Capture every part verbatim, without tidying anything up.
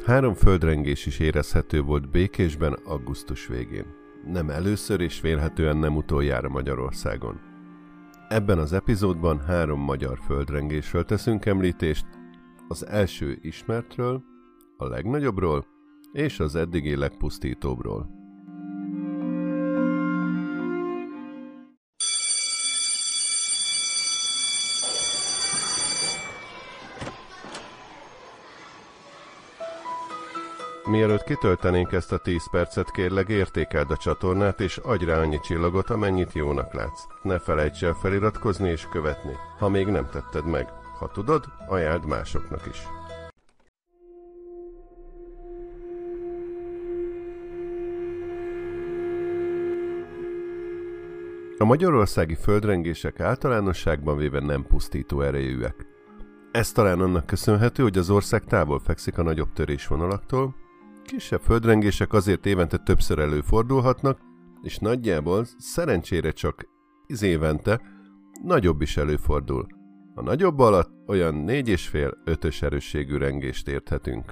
Három földrengés is érezhető volt Békésben augusztus végén. Nem először és vélhetően nem utoljára Magyarországon. Ebben az epizódban három magyar földrengésről teszünk említést, az első ismertről, a legnagyobbról és az eddigi legpusztítóbbról. Mielőtt kitöltenénk ezt a tíz percet, kérlek értékeld a csatornát és adj rá annyi csillagot, amennyit jónak látsz. Ne felejts el feliratkozni és követni, ha még nem tetted meg. Ha tudod, ajánld másoknak is. A magyarországi földrengések általánosságban véve nem pusztító erejűek. Ez talán annak köszönhető, hogy az ország távol fekszik a nagyobb törésvonalaktól, kisebb földrengések azért évente többször előfordulhatnak, és nagyjából szerencsére csak tíz évente nagyobb is előfordul. A nagyobb alatt olyan négy és fél-ötös erősségű rengést érthetünk.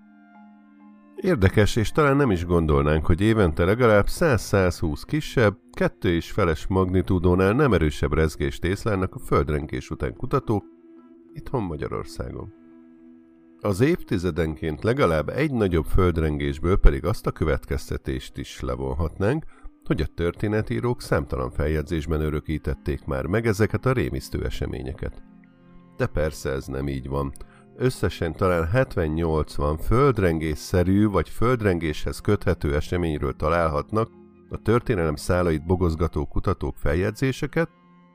Érdekes, és talán nem is gondolnánk, hogy évente legalább száz-százhúsz kisebb, kettő és feles magnitúdónál nem erősebb rezgést észlelnek a földrengés után kutatók itthon Magyarországon. Az évtizedenként legalább egy nagyobb földrengésből pedig azt a következtetést is levonhatnánk, hogy a történetírók számtalan feljegyzésben örökítették már meg ezeket a rémisztő eseményeket. De persze ez nem így van. Összesen talán hetven-nyolcvan földrengésszerű vagy földrengéshez köthető eseményről találhatnak a történelem szálait bogozgató kutatók feljegyzéseket,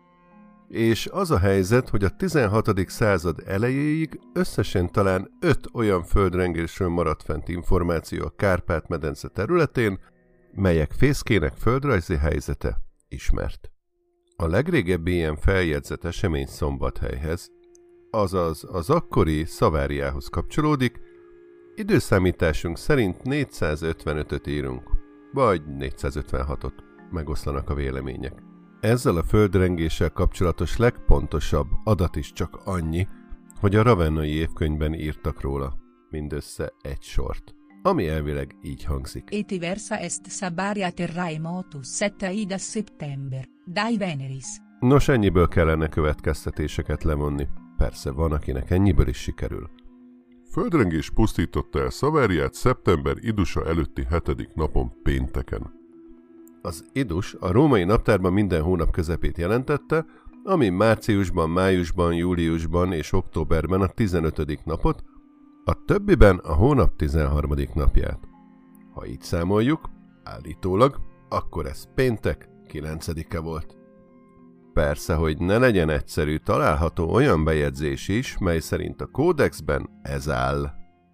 és az a helyzet, hogy a tizenhatodik század elejéig összesen talán öt olyan földrengésről maradt fent információ a Kárpát-medence területén, melyek fészkének földrajzi helyzete ismert. A legrégebbi ilyen feljegyzett esemény Szombathelyhez, azaz az akkori Szaváriához kapcsolódik, időszámításunk szerint négyszázötvenötöt írunk, vagy négyszázötvenhatot, megoszlanak a vélemények. Ezzel a földrengéssel kapcsolatos legpontosabb adat is csak annyi, hogy a ravennai évkönyvben írtak róla, mindössze egy sort, ami elvileg így hangzik. Et versa est Savaria terremotus sette ida september, dai Veneris. Nos, ennyiből kellene következtetéseket levonni. Persze van, akinek ennyiből is sikerül. Földrengés pusztította el Szaváriát szeptember idusa előtti hetedik napon pénteken. Az idus a római naptárban minden hónap közepét jelentette, ami márciusban, májusban, júliusban és októberben a tizenötödik napot, a többiben a hónap tizenharmadik napját. Ha így számoljuk, állítólag, akkor ez péntek kilencedike volt. Persze, hogy ne legyen egyszerű, található olyan bejegyzés is, mely szerint a kódexben ez áll.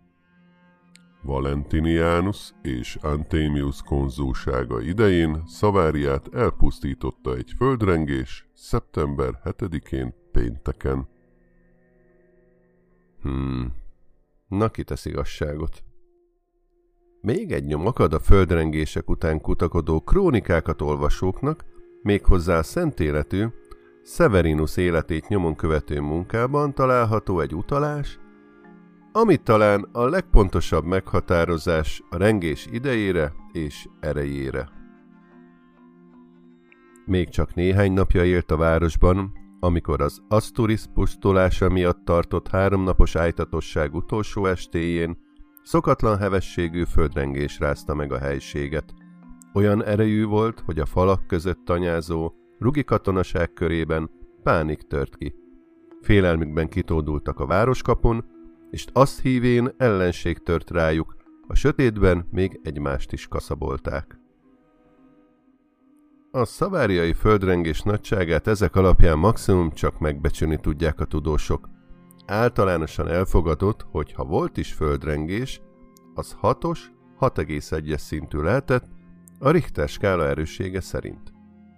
Valentinianus és Anthemius konzulsága idején Szaváriát elpusztította egy földrengés szeptember hetedikén pénteken. Hmm, na ki tesz igazságot. Még egy nyom akad a földrengések után kutakodó krónikákat olvasóknak, méghozzá a szent életű, Severinus életét nyomon követő munkában található egy utalás, ami talán a legpontosabb meghatározás a rengés idejére és erejére. Még csak néhány napja élt a városban, amikor az Asturis pusztulása miatt tartott háromnapos ájtatosság utolsó estéjén szokatlan hevességű földrengés rázta meg a helységet. Olyan erejű volt, hogy a falak között tanyázó, rugi katonaság körében pánik tört ki. Félelmükben kitódultak a városkapun, és azt hívén ellenség tört rájuk, a sötétben még egymást is kaszabolták. A szaváriai földrengés nagyságát ezek alapján maximum csak megbecsülni tudják a tudósok. Általánosan elfogadott, hogy ha volt is földrengés, az hatos, hat egész egyes szintű lehetett a Richter skála erőssége szerint.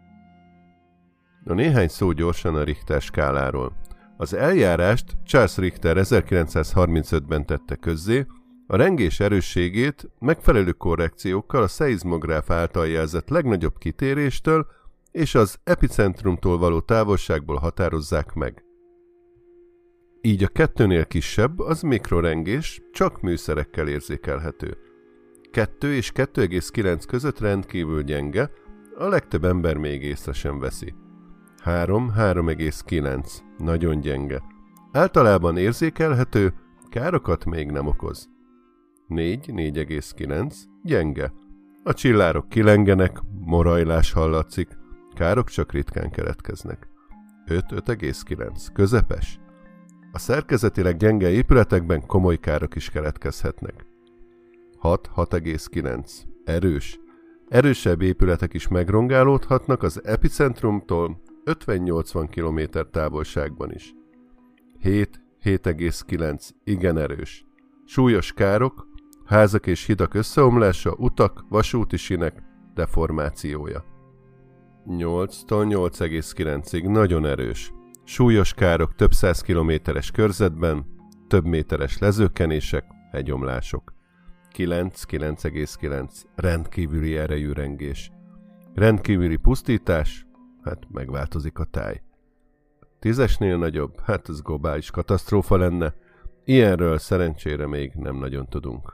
Na néhány szó gyorsan a Richter skáláról. Az eljárást Charles Richter ezerkilencszázharmincötben tette közzé, a rengés erősségét megfelelő korrekciókkal a szeizmográf által jelzett legnagyobb kitéréstől és az epicentrumtól való távolságból határozzák meg. Így a kettőnél kisebb, az mikrorengés, csak műszerekkel érzékelhető. kettő és kettő egész kilenc között rendkívül gyenge, a legtöbb ember még észre sem veszi. három három egész kilenc nagyon gyenge. Általában érzékelhető, károkat még nem okoz. négy négy egész kilenc gyenge. A csillárok kilengenek, morajlás hallatszik, károk csak ritkán keletkeznek. öt öt egész kilenc közepes. A szerkezetileg gyenge épületekben komoly károk is keletkezhetnek. hat hat egész kilenc erős. Erősebb épületek is megrongálódhatnak az epicentrumtól ötven-nyolcvan kilométer távolságban is. hét hét egész kilenc igen erős. Súlyos károk, házak és hidak összeomlása, utak, vasúti sínek deformációja. nyolctól nyolc egész kilencig nagyon erős. Súlyos károk több száz kilométeres körzetben, több méteres lezökkenések, hegyomlások. kilenc kilenc egész kilenc rendkívüli erejű rengés. Rendkívüli pusztítás, hát megváltozik a táj. tízesnél nagyobb, hát ez globális katasztrófa lenne. Ilyenről szerencsére még nem nagyon tudunk.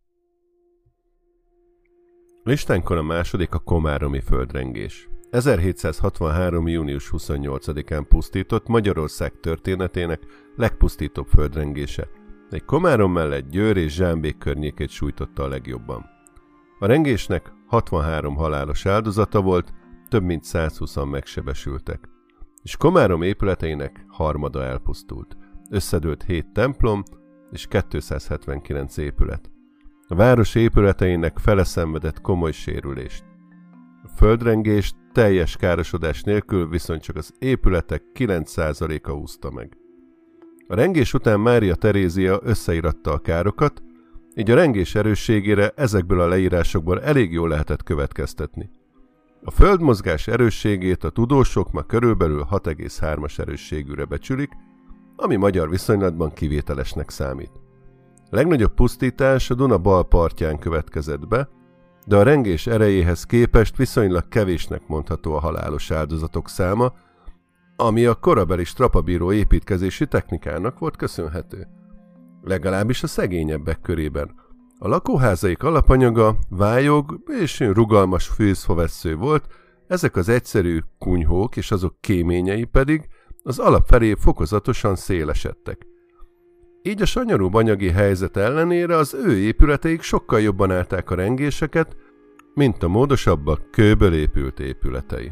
Listánkon a második a komáromi földrengés. ezerhétszázhatvanhárom. június huszonnyolcadikán pusztított Magyarország történetének legpusztítóbb földrengése. Egy Komárom mellett Győr és Zsámbék környékét sújtotta a legjobban. A rengésnek hatvanhárom halálos áldozata volt, több mint százhúszan megsebesültek. És Komárom épületeinek harmada elpusztult. Összedőlt hét templom és kétszázhetvenkilenc épület. A város épületeinek fele szenvedett komoly sérülést. A földrengést teljes károsodás nélkül viszont csak az épületek kilenc százaléka úszta meg. A rengés után Mária Terézia összeíratta a károkat, így a rengés erősségére ezekből a leírásokból elég jól lehetett következtetni. A földmozgás erősségét a tudósok ma körülbelül hat egész hármas erősségűre becsülik, ami magyar viszonylatban kivételesnek számít. A legnagyobb pusztítás a Duna bal partján következett be, de a rengés erejéhez képest viszonylag kevésnek mondható a halálos áldozatok száma, ami a korabeli strapabíró építkezési technikának volt köszönhető. Legalábbis a szegényebbek körében. A lakóházaik alapanyaga vályog és rugalmas fűzfavessző volt, ezek az egyszerű kunyhók és azok kéményei pedig az alap felé fokozatosan szélesedtek. Így a sanyarúbb anyagi helyzet ellenére az ő épületeik sokkal jobban állták a rengéseket, mint a módosabbak kőből épült épületei.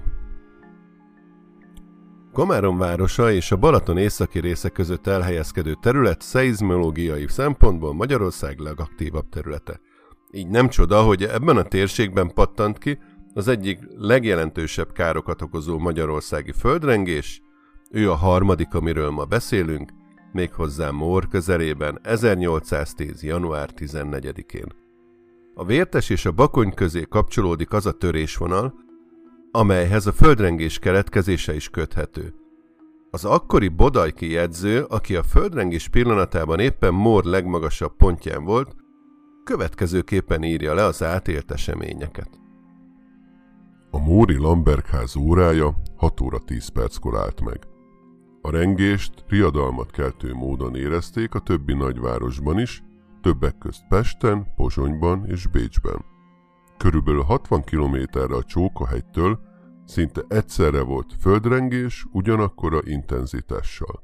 Komárom városa és a Balaton északi része között elhelyezkedő terület szeizmológiai szempontból Magyarország legaktívabb területe. Így nem csoda, hogy ebben a térségben pattant ki az egyik legjelentősebb károkat okozó magyarországi földrengés, ő a harmadik, amiről ma beszélünk, méghozzá Mór közelében ezernyolcszáztíz. január tizennegyedikén. A Vértes és a Bakony közé kapcsolódik az a törésvonal, amelyhez a földrengés keletkezése is köthető. Az akkori bodajki jegyző, aki a földrengés pillanatában éppen Mór legmagasabb pontján volt, következőképpen írja le az átélt eseményeket. A móri Lambergház órája hat óra tíz perckor állt meg. A rengést riadalmat keltő módon érezték a többi nagyvárosban is, többek közt Pesten, Pozsonyban és Bécsben. Körülbelül hatvan kilométerre a Csókahegytől szinte egyszerre volt földrengés ugyanakkora intenzitással.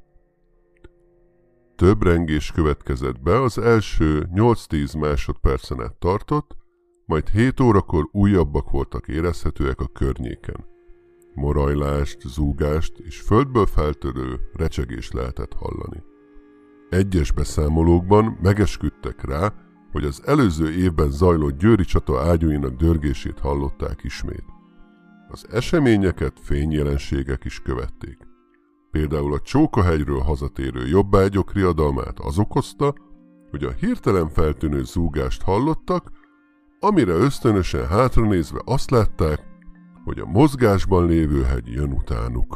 Több rengés következett be, az első nyolc-tíz másodpercen át tartott, majd hét órakor újabbak voltak érezhetőek a környéken. Morajlást, zúgást és földből feltörő recsegést lehetett hallani. Egyes beszámolókban megesküdtek rá, hogy az előző évben zajlott győri csata ágyúinak dörgését hallották ismét. Az eseményeket fényjelenségek is követték. Például a Csókahegyről hazatérő jobbágyok riadalmát az okozta, hogy a hirtelen feltűnő zúgást hallottak, amire ösztönösen hátranézve azt látták, hogy a mozgásban lévő hegy jön utánuk.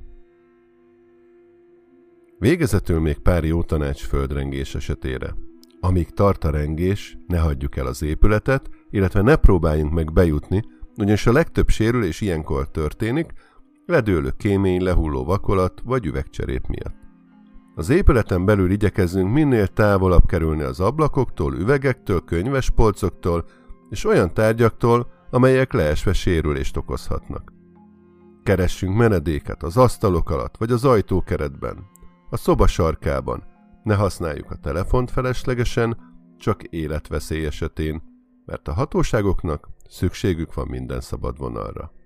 Végezetül még pár jó tanács földrengés esetére. Amíg tart a rengés, ne hagyjuk el az épületet, illetve ne próbáljunk meg bejutni, ugyanis a legtöbb sérülés ilyenkor történik, ledőlő kémény, lehulló vakolat vagy üvegcserép miatt. Az épületen belül igyekezzünk minél távolabb kerülni az ablakoktól, üvegektől, könyvespolcoktól és olyan tárgyaktól, amelyek leesve sérülést okozhatnak. Keressünk menedéket az asztalok alatt vagy az ajtókeretben, a szoba sarkában. Ne használjuk a telefont feleslegesen, csak életveszély esetén, mert a hatóságoknak szükségük van minden szabad vonalra.